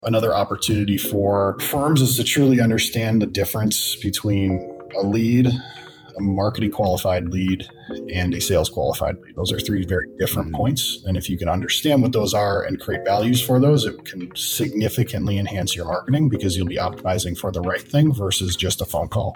Another opportunity for firms is to truly understand the difference between a lead, a marketing qualified lead, and a sales qualified lead. Those are three very different points. And if you can understand what those are and create values for those, it can significantly enhance your marketing because you'll be optimizing for the right thing versus just a phone call.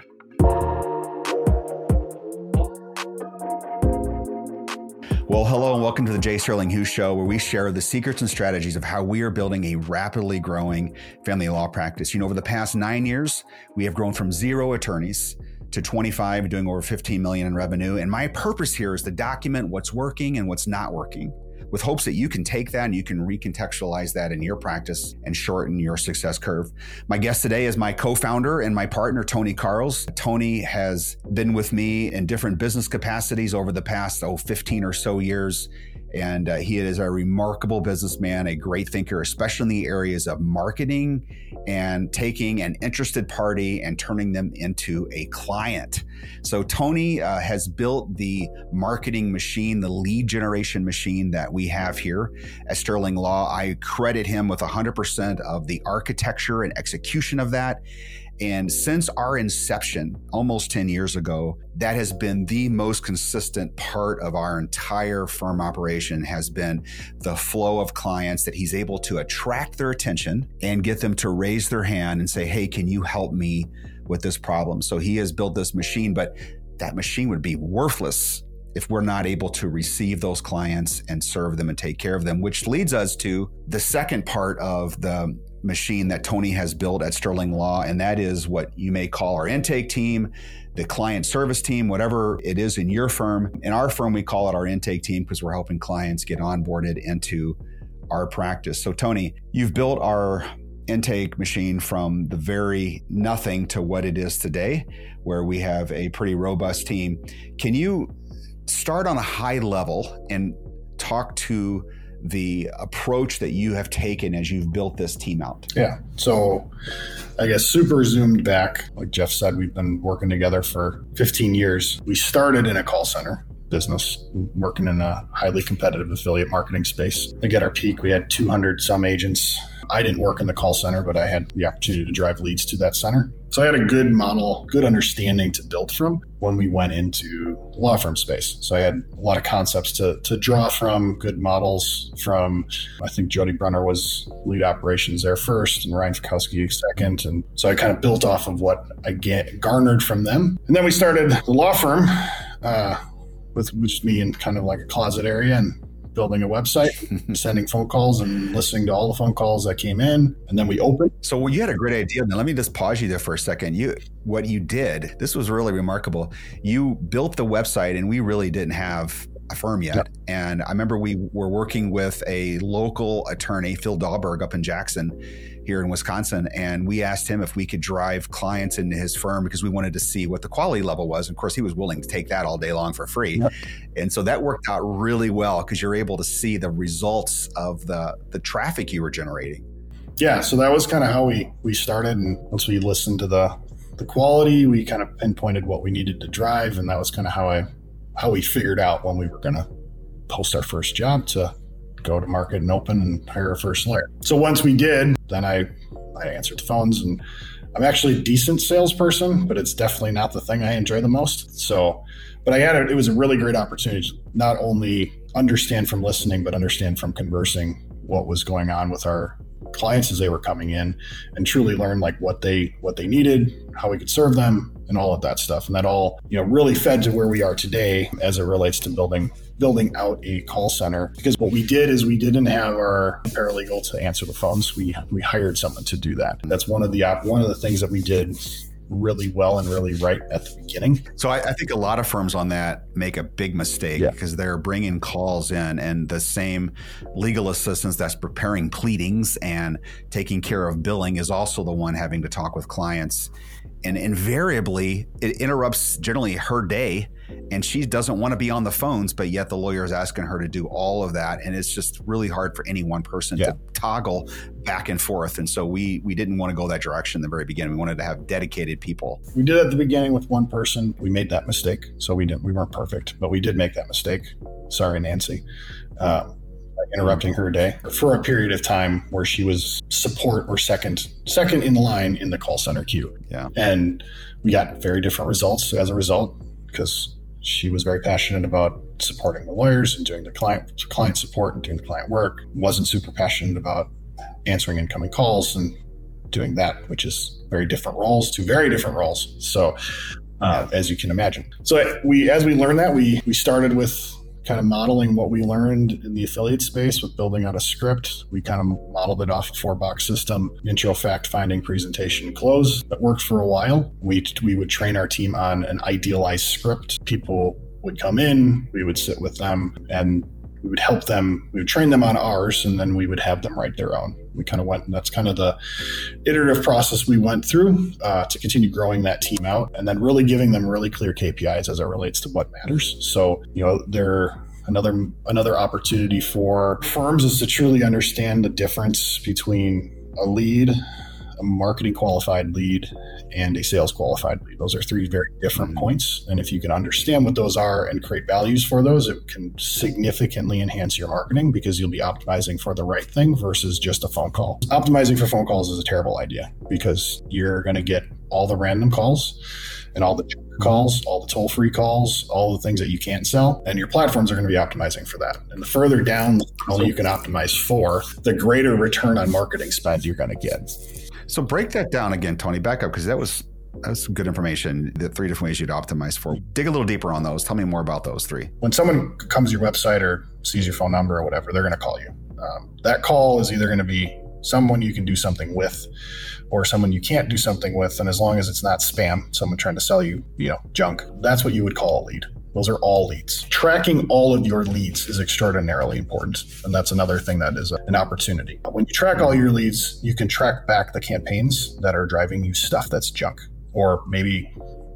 Well, hello and welcome to the Jay Sterling Hughes Show, where we share the secrets and strategies of how we are building a rapidly growing family law practice. Over the past 9 years, we have grown from 0 attorneys to 25, doing over 15 million in revenue. And my purpose here is to document what's working and what's not working, with hopes that you can take that and you can recontextualize that in your practice and shorten your success curve. My guest today is my co-founder and my partner, Tony Carls. Tony has been with me in different business capacities over the past 15 or so years. And he is a remarkable businessman, a great thinker, especially in the areas of marketing and taking an interested party and turning them into a client. So Tony has built the marketing machine, the lead generation machine that we have here at Sterling Law. I credit him with 100% of the architecture and execution of that. And since our inception almost 10 years ago, that has been the most consistent part of our entire firm operation, has been the flow of clients that he's able to attract their attention and get them to raise their hand and say, hey, can you help me with this problem? So he has built this machine, but that machine would be worthless if we're not able to receive those clients and serve them and take care of them, which leads us to the second part of the machine that Tony has built at Sterling Law, and that is what you may call our intake team, the client service team, whatever it is in your firm. In our firm, we call it our intake team because we're helping clients get onboarded into our practice. So Tony, you've built our intake machine from the very nothing to what it is today, where we have a pretty robust team. Can you start on a high level and talk to the approach that you have taken as you've built this team out? Yeah. So I guess super zoomed back, like Jeff said, we've been working together for 15 years. We started in a call center business, working in a highly competitive affiliate marketing space. I think at our peak, we had 200 some agents. I didn't work in the call center, but I had the opportunity to drive leads to that center. So I had a good model, good understanding to build from when we went into the law firm space. So I had a lot of concepts to draw from, good models from, I think Jody Brunner was lead operations there first and Ryan Fikowski second. And so I kind of built off of what I garnered from them. And then we started the law firm with just me in kind of like a closet area and building a website, sending phone calls and listening to all the phone calls that came in. And then we opened. So you had a great idea. Now let me just pause you there for a second. What you did, this was really remarkable. You built the website and we really didn't have a firm yet. Yep. And I remember we were working with a local attorney, Phil Dahlberg, up in Jackson here in Wisconsin. And we asked him if we could drive clients into his firm because we wanted to see what the quality level was. And of course, he was willing to take that all day long for free. Yep. And so that worked out really well because you're able to see the results of the traffic you were generating. Yeah. So that was kind of how we started. And once we listened to the quality, we kind of pinpointed what we needed to drive. And that was kind of how we figured out when we were going to post our first job to go to market and open and hire our first lawyer. So once we did, then I answered the phones, and I'm actually a decent salesperson, but it's definitely not the thing I enjoy the most. So, but it was a really great opportunity to not only understand from listening, but understand from conversing what was going on with our clients as they were coming in, and truly learn like what they needed, how we could serve them, and all of that stuff. And that all, really fed to where we are today as it relates to building out a call center. Because what we did is we didn't have our paralegal to answer the phones. We hired someone to do that. That's one of the things that we did really well and really right at the beginning. So I think a lot of firms on that make a big mistake because they're bringing calls in, and the same legal assistance that's preparing pleadings and taking care of billing is also the one having to talk with clients. And invariably, it interrupts generally her day, and she doesn't want to be on the phones, but yet the lawyer is asking her to do all of that. And it's just really hard for any one person to toggle back and forth. And so we didn't want to go that direction in the very beginning. We wanted to have dedicated people. We did at the beginning with one person. We made that mistake. So we weren't perfect, but we did make that mistake. Sorry, Nancy. interrupting her day for a period of time where she was support or second in line in the call center queue. Yeah. And we got very different results as a result, because she was very passionate about supporting the lawyers and doing the client support and doing the client work. Wasn't super passionate about answering incoming calls and doing that, which is two very different roles. So as you can imagine. So as we learned that, we started with kind of modeling what we learned in the affiliate space with building out a script. We kind of modeled it off a 4-box system: intro, fact finding, presentation, close. That worked for a while. We would train our team on an idealized script. People would come in, we would sit with them, and we would help them. We would train them on ours, and then we would have them write their own. We kind of went, and that's kind of the iterative process we went through to continue growing that team out, and then really giving them really clear KPIs as it relates to what matters. So, another opportunity for firms is to truly understand the difference between a lead, a marketing qualified lead, and a sales qualified lead. Those are 3 very different points. And if you can understand what those are and create values for those, it can significantly enhance your marketing, because you'll be optimizing for the right thing versus just a phone call. Optimizing for phone calls is a terrible idea, because you're going to get all the random calls and all the calls, all the toll-free calls, all the things that you can't sell, and your platforms are going to be optimizing for that. And the further down the funnel you can optimize for, the greater return on marketing spend you're going to get. So break that down again, Tony. Back up, because that was some good information. The 3 different ways you'd optimize for. Dig a little deeper on those. Tell me more about those 3. When someone comes to your website or sees your phone number or whatever, they're going to call you. That call is either going to be someone you can do something with, or someone you can't do something with. And as long as it's not spam, someone trying to sell you, junk, that's what you would call a lead. Those are all leads. Tracking all of your leads is extraordinarily important. And that's another thing that is an opportunity. When you track all your leads, you can track back the campaigns that are driving you stuff that's junk, or maybe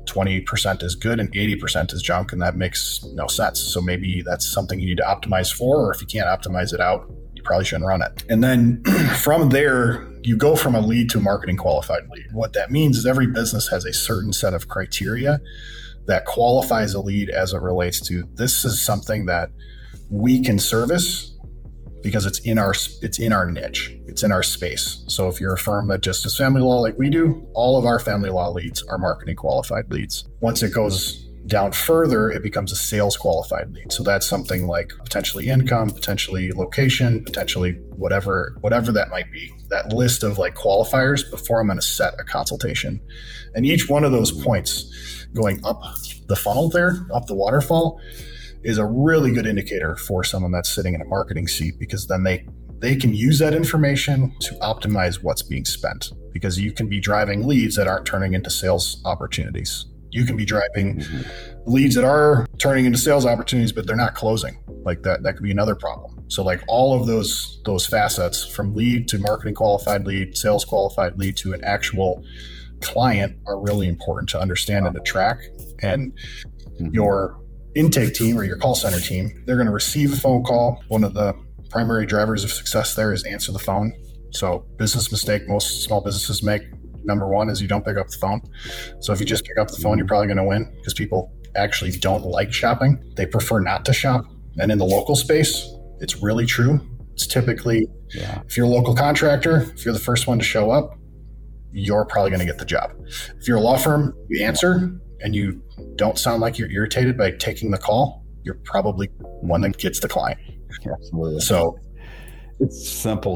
20% is good and 80% is junk, and that makes no sense. So maybe that's something you need to optimize for, or if you can't optimize it out, you probably shouldn't run it. And then from there, you go from a lead to a marketing qualified lead. What that means is every business has a certain set of criteria that qualifies a lead as it relates to, this is something that we can service because it's in our niche, it's in our space. So if you're a firm that just does family law like we do, all of our family law leads are marketing qualified leads. Once it goes down further, it becomes a sales qualified lead. So that's something like potentially income, potentially location, potentially whatever that might be. That list of like qualifiers before I'm going to set a consultation. And each one of those points going up the funnel there, up the waterfall, is a really good indicator for someone that's sitting in a marketing seat, because then they can use that information to optimize what's being spent, because you can be driving leads that aren't turning into sales opportunities. You can be driving leads that are turning into sales opportunities, but they're not closing. Like that could be another problem. So like all of those facets, from lead to marketing qualified lead, sales qualified lead to an actual client, are really important to understand and to track. And your intake team or your call center team, they're going to receive a phone call. One of the primary drivers of success there is answer the phone. So business mistake most small businesses make, number one, is you don't pick up the phone. So if you just pick up the phone, you're probably going to win, because people actually don't like shopping. They prefer not to shop. And in the local space, it's really true. It's typically, if you're a local contractor, if you're the first one to show up, you're probably going to get the job. If you're a law firm, you answer and you don't sound like you're irritated by taking the call, you're probably one that gets the client. Absolutely. So it's simple.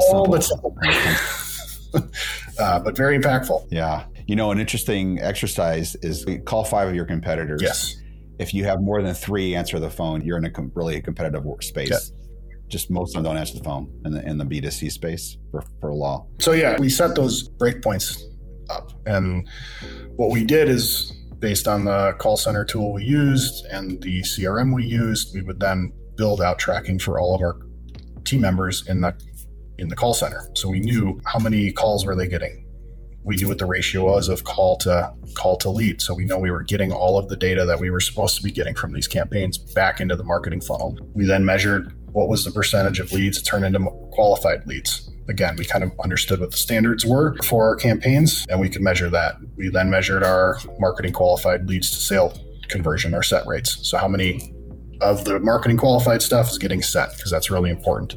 But very impactful. Yeah. An interesting exercise is call 5 of your competitors. Yes. If you have more than 3 answer the phone, you're in a really competitive space. Yeah. Just most of them don't answer the phone in the B2C space for law. So we set those breakpoints up. And what we did is, based on the call center tool we used and the CRM we used, we would then build out tracking for all of our team members in the call center. So we knew how many calls were they getting. We knew what the ratio was of call to lead. So we know we were getting all of the data that we were supposed to be getting from these campaigns back into the marketing funnel. We then measured what was the percentage of leads that turned into qualified leads. Again, we kind of understood what the standards were for our campaigns, and we could measure that. We then measured our marketing qualified leads to sale conversion, our set rates. So how many of the marketing qualified stuff is getting set, because that's really important.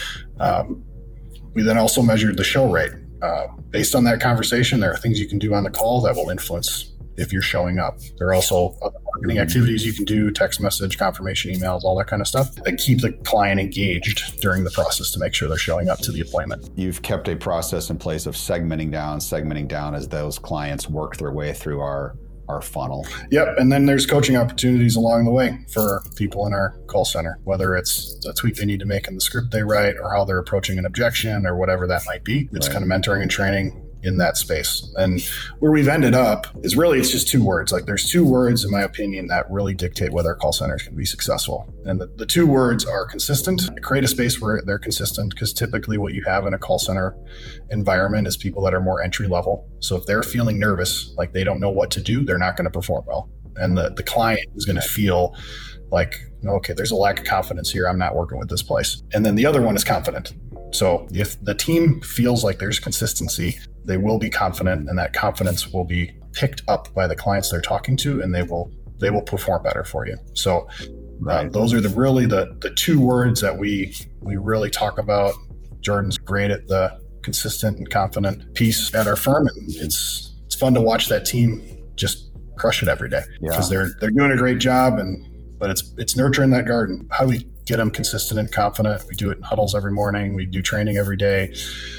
We then also measured the show rate. Based on that conversation, there are things you can do on the call that will influence if you're showing up. There are also other marketing activities you can do, text message, confirmation emails, all that kind of stuff that keep the client engaged during the process to make sure they're showing up to the appointment. You've kept a process in place of segmenting down as those clients work their way through our funnel. Yep. And then there's coaching opportunities along the way for people in our call center, whether it's a tweak they need to make in the script they write or how they're approaching an objection or whatever that might be. It's kind of mentoring and training in that space. And where we've ended up is really, it's just two words. Like there's two words, in my opinion, that really dictate whether call centers can be successful. And the two words are consistent. Create a space where they're consistent, because typically what you have in a call center environment is people that are more entry level. So if they're feeling nervous, like they don't know what to do, they're not going to perform well. And the client is going to feel like, okay, there's a lack of confidence here. I'm not working with this place. And then the other one is confident. So if the team feels like there's consistency, they will be confident, and that confidence will be picked up by the clients they're talking to, and they will perform better for you. So those are the two words that we really talk about. Jordan's great at the consistent and confident piece at our firm, and it's fun to watch that team just crush it every day, because they're doing a great job, but it's nurturing that garden. How do we get them consistent and confident? We do it in huddles every morning. We do training every day.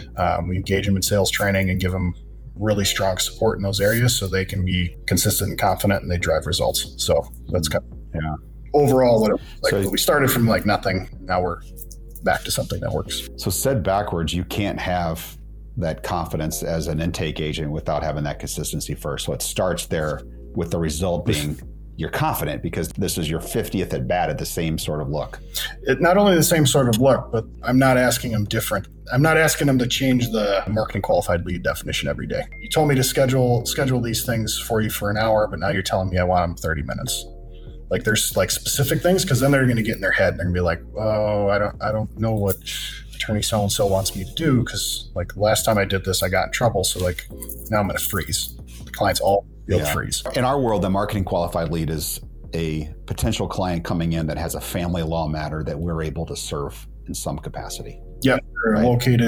We engage them in sales training and give them really strong support in those areas so they can be consistent and confident, and they drive results. So that's kind of overall what it was like. We started from like nothing. Now we're back to something that works. So said backwards, you can't have that confidence as an intake agent without having that consistency first. So it starts there with the result being you're confident because this is your 50th at bat at the same sort of look. Not only the same sort of look, but I'm not asking them different. I'm not asking them to change the marketing qualified lead definition every day. You told me to schedule these things for you for an hour, but now you're telling me I want them 30 minutes. Like there's like specific things, because then they're going to get in their head. They're going to be like, oh, I don't know what attorney so-and-so wants me to do, because like the last time I did this, I got in trouble. So like now I'm going to freeze. The clients all freeze. In our world, the marketing qualified lead is a potential client coming in that has a family law matter that we're able to serve in some capacity. Yeah, they're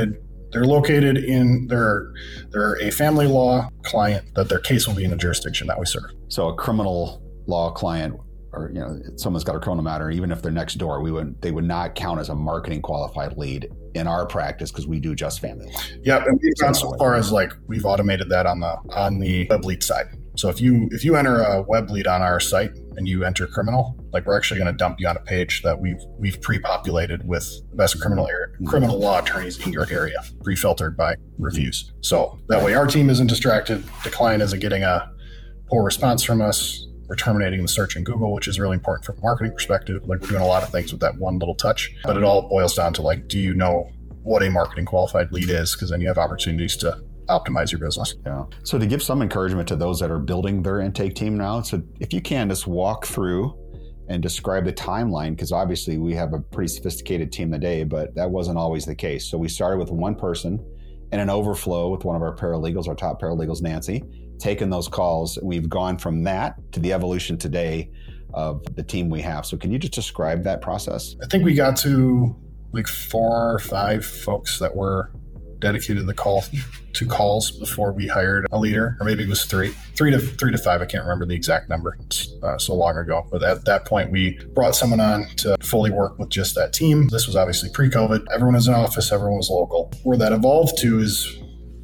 located in they're a family law client that their case will be in a jurisdiction that we serve. So a criminal law client, or someone's got a criminal matter, even if they're next door, they would not count as a marketing qualified lead in our practice, because we do just family law. Yeah, and we've gone so far as like we've automated that on the web lead side. So if you enter a web lead on our site and you enter criminal, like we're actually going to dump you on a page that we've pre-populated with the best criminal law attorneys in your area, pre-filtered by reviews. So that way our team isn't distracted. The client isn't getting a poor response from us. We're terminating the search in Google, which is really important from a marketing perspective. Like we're doing a lot of things with that one little touch, but it all boils down to like, do you know what a marketing qualified lead is? Because then you have opportunities to optimize your business. Yeah. So to give some encouragement to those that are building their intake team now, so if you can just walk through and describe the timeline, because obviously we have a pretty sophisticated team today, but that wasn't always the case. So we started with one person and an overflow with one of our paralegals, our top paralegals, Nancy, taking those calls. We've gone from that to the evolution today of the team we have. So can you just describe that process? I think we got to like 4 or 5 folks that were dedicated to calls before we hired a leader, or maybe it was 3 to 5. I can't remember the exact number. It's so long ago. But at that point, we brought someone on to fully work with just that team. This was obviously pre-COVID. Everyone was in office. Everyone was local. Where that evolved to is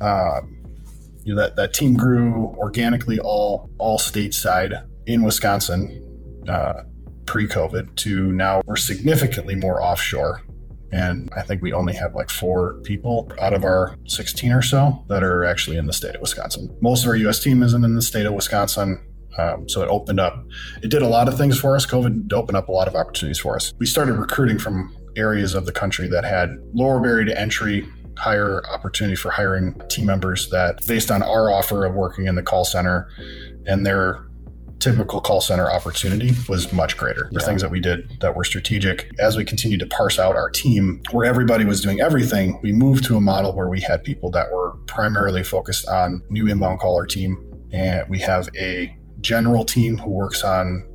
that team grew organically all stateside in Wisconsin pre-COVID to now we're significantly more offshore. And I think we only have like 4 people out of our 16 or so that are actually in the state of Wisconsin. Most of our U.S. team isn't in the state of Wisconsin. So it did a lot of things for us. COVID opened up a lot of opportunities for us. We started recruiting from areas of the country that had lower barrier to entry, higher opportunity for hiring team members that based on our offer of working in the call center and their typical call center opportunity was much greater. The things that we did that were strategic. As we continued to parse out our team, where everybody was doing everything, we moved to a model where we had people that were primarily focused on new inbound caller team. And we have a general team who works on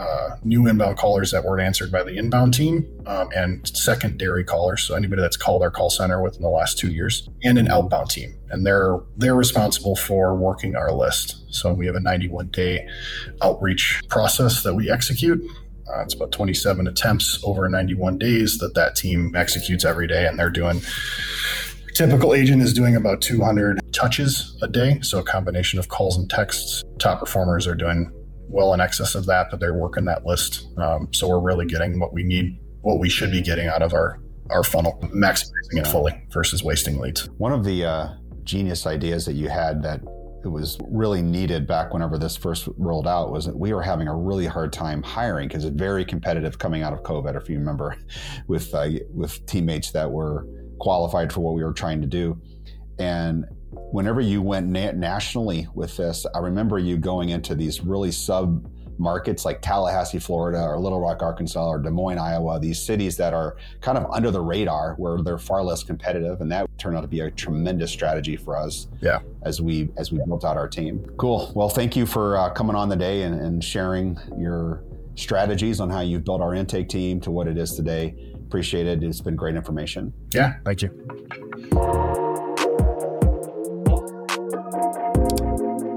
new inbound callers that weren't answered by the inbound team, and secondary callers. So anybody that's called our call center within the last 2 years, and an outbound team. And they're responsible for working our list. So we have a 91-day outreach process that we execute. It's about 27 attempts over 91 days that team executes every day. And they're doing, typical agent is doing about 200 touches a day. So a combination of calls and texts. Top performers are doing well in excess of that, but they're working that list. So we're really getting what we need, what we should be getting out of our funnel, maximizing it fully versus wasting leads. One of the genius ideas that you had that it was really needed back whenever this first rolled out was that we were having a really hard time hiring because it's very competitive coming out of COVID, if you remember, with teammates that were qualified for what we were trying to do. And whenever you went nationally with this, I remember you going into these really sub markets like Tallahassee, Florida, or Little Rock, Arkansas, or Des Moines, Iowa, these cities that are kind of under the radar where they're far less competitive. And that turned out to be a tremendous strategy for us as we built out our team. Cool. Well, thank you for coming on the day and sharing your strategies on how you've built our intake team to what it is today. Appreciate it. It's been great information. Yeah, thank you.